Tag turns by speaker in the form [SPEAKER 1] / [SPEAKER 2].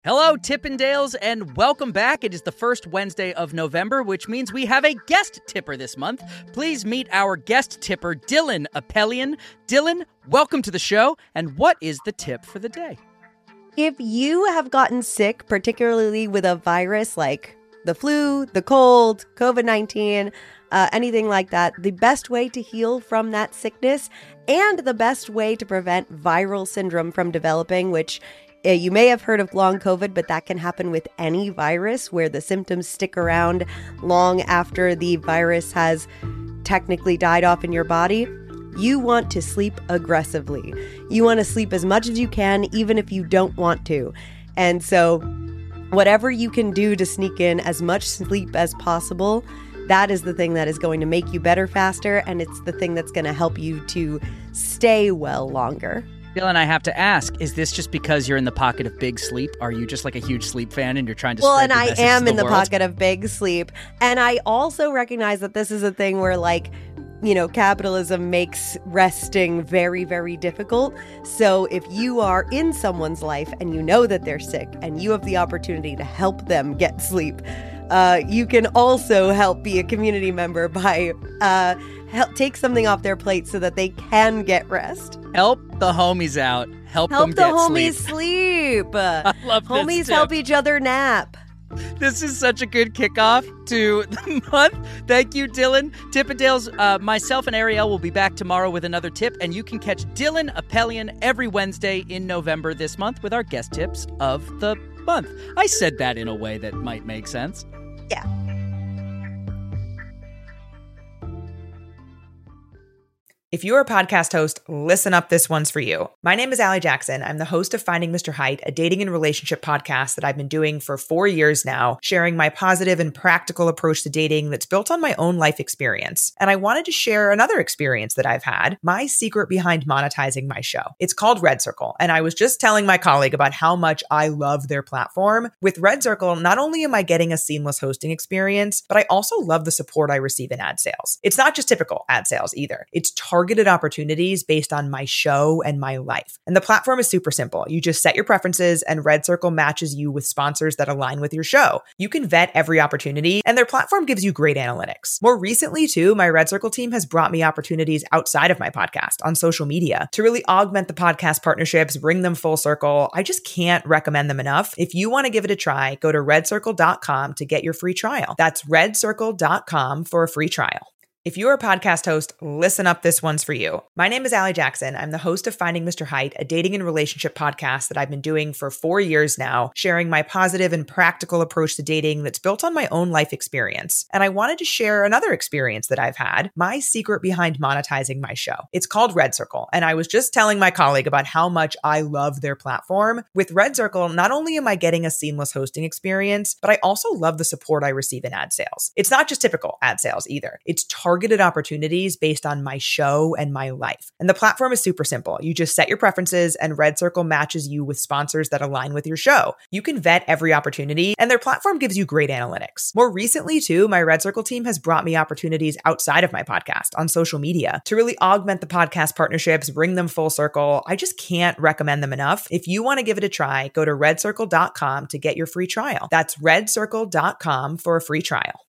[SPEAKER 1] Hello, Tippendales, and welcome back. It is the first Wednesday of November, which means we have a guest tipper this month. Please meet our guest tipper, Dylan Apelian. Dylan, welcome to the show, and what is the tip for the day?
[SPEAKER 2] If you have gotten sick, particularly with a virus like the flu, the cold, COVID-19, anything like that, the best way to heal from that sickness and the best way to prevent viral syndrome from developing, which you may have heard of long COVID, but that can happen with any virus where the symptoms stick around long after the virus has technically died off in your body. You want to sleep aggressively. You want to sleep as much as you can, even if you don't want to. And so whatever you can do to sneak in as much sleep as possible, that is the thing that is going to make you better faster, and it's the thing that's going to help you to stay well longer.
[SPEAKER 1] Dylan, I have to ask, is this just because you're in the pocket of big sleep? Are you just like a huge sleep fan and you're trying to spread the message to the world?
[SPEAKER 2] Well, and I am in the pocket of big sleep. And I also recognize that this is a thing where, like, you know, capitalism makes resting very, very difficult. So if you are in someone's life and you know that they're sick and you have the opportunity to help them get sleep, you can also help be a community member by take something off their plate so that they can get rest.
[SPEAKER 1] Help the homies out. Help them get
[SPEAKER 2] the homies sleep.
[SPEAKER 1] I love this
[SPEAKER 2] Homies
[SPEAKER 1] tip.
[SPEAKER 2] help each other nap.
[SPEAKER 1] This is such a good kickoff to the month. Thank you, Dylan. Tippendales, myself and Ariel will be back tomorrow with another tip, and you can catch Dylan Apelian every Wednesday in November this month with our guest tips of the month. I said that in a way that might make sense.
[SPEAKER 2] Yeah.
[SPEAKER 3] If you're a podcast host, listen up, this one's for you. My name is Allie Jackson. I'm the host of Finding Mr. Height, a dating and relationship podcast that I've been doing for 4 years now, sharing my positive and practical approach to dating that's built on my own life experience. And I wanted to share another experience that I've had, my secret behind monetizing my show. It's called Red Circle, and I was just telling my colleague about how much I love their platform. With Red Circle, not only am I getting a seamless hosting experience, but I also love the support I receive in ad sales. It's not just typical ad sales either. It's targeted opportunities based on my show and my life. And the platform is super simple. You just set your preferences and Red Circle matches you with sponsors that align with your show. You can vet every opportunity and their platform gives you great analytics. More recently too, my Red Circle team has brought me opportunities outside of my podcast on social media to really augment the podcast partnerships, bring them full circle. I just can't recommend them enough. If you want to give it a try, go to redcircle.com to get your free trial. That's redcircle.com for a free trial. If you're a podcast host, listen up, this one's for you. My name is Allie Jackson. I'm the host of Finding Mr. Height, a dating and relationship podcast that I've been doing for 4 years now, sharing my positive and practical approach to dating that's built on my own life experience. And I wanted to share another experience that I've had, my secret behind monetizing my show. It's called Red Circle, and I was just telling my colleague about how much I love their platform. With Red Circle, not only am I getting a seamless hosting experience, but I also love the support I receive in ad sales. It's not just typical ad sales either. It's targeted opportunities based on my show and my life. And the platform is super simple. You just set your preferences and Red Circle matches you with sponsors that align with your show. You can vet every opportunity and their platform gives you great analytics. More recently too, my Red Circle team has brought me opportunities outside of my podcast on social media to really augment the podcast partnerships, bring them full circle. I just can't recommend them enough. If you want to give it a try, go to redcircle.com to get your free trial. That's redcircle.com for a free trial.